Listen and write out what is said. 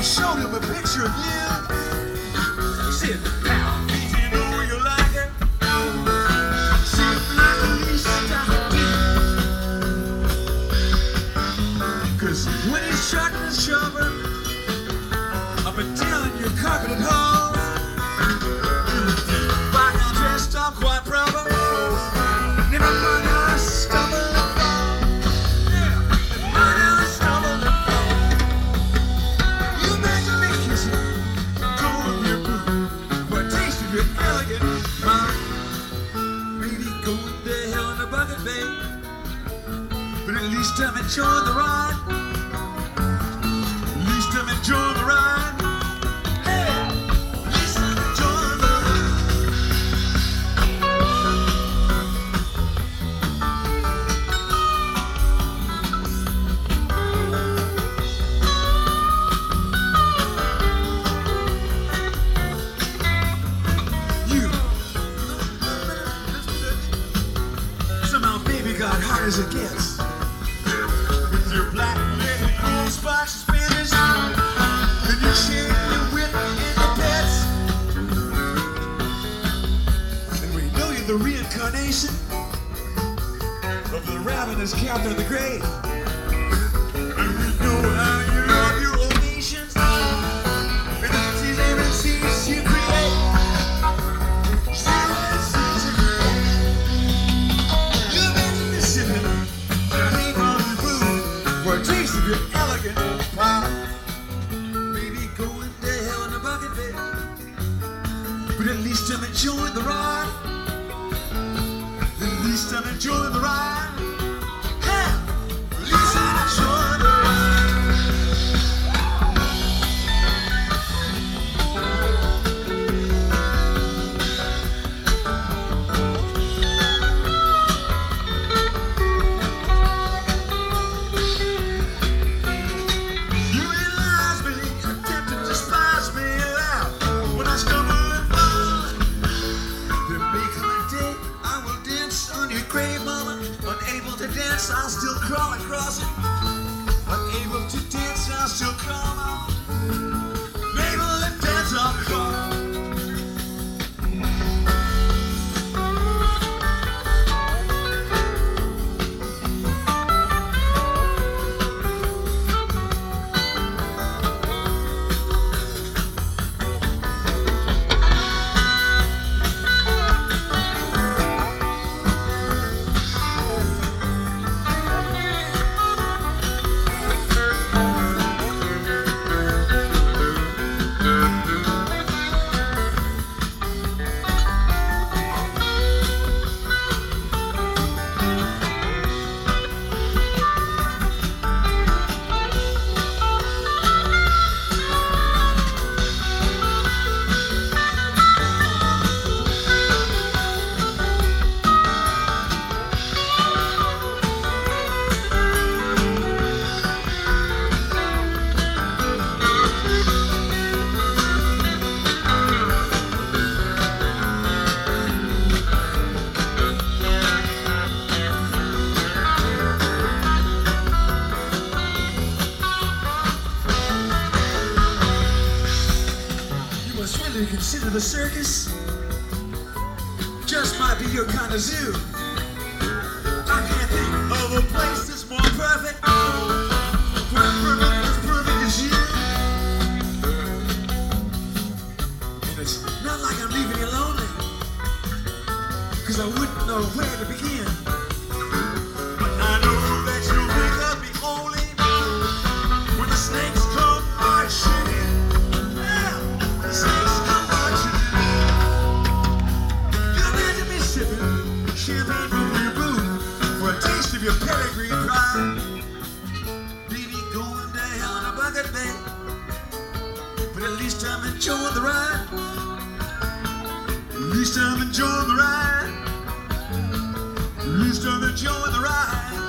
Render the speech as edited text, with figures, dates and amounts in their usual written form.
showed him a picture of you. He said, pal, did you know you like it? Seemed like the least I could do. 'Cause when he's shutting his shovel up and down your carpeted halls, find out dressed up quite proper. Never mind how I stumble and fall. Yeah, never mind how I stumble and fall. You imagine me kissing, throwing your boot for a taste of your elegant mind. Maybe going to hell in a bucket, babe, but at least I'm enjoying the ride. At least I'm enjoying the ride. Hey, at least I'm enjoying the ride. You, somehow baby got hard as it gets. With your black lady cool spots Spanish, and you shave your whip in the pits. And we know you're the reincarnation of the ravenous captain of the grave. And we know how you love your ovations and the tears and seas you create. You imagine me sipping champagne from the food for a taste of your elegant pie. Maybe going to hell in a bucket, babe, but at least I'm enjoying the ride. At least I'm enjoying the ride. Hey, at least I'm enjoying the ride. You realize me, attempt to despise me loud when I stumble and fall. Then may come a day I will dance on your grave, mama. Unable to dance, I'll still crawl across it. Unable to dance, I'll still crawl on. Unable to dance, I'll crawl. You must really consider the circus just might be your kind of zoo. I can't think of a place that's more perfect. As perfect as you. And it's not like I'm leaving you lonely, 'cause I wouldn't know where to begin. But I know that you'll wake up me only when the snakes come marching in. Yeah, the snakes come marching in. You imagine me sipping champagne from your boot for a taste of your peregrine pride. Baby, going to hell in a bucket, babe, but at least I'm enjoying the ride. At least I'm enjoying the ride. At least I'm enjoying the ride.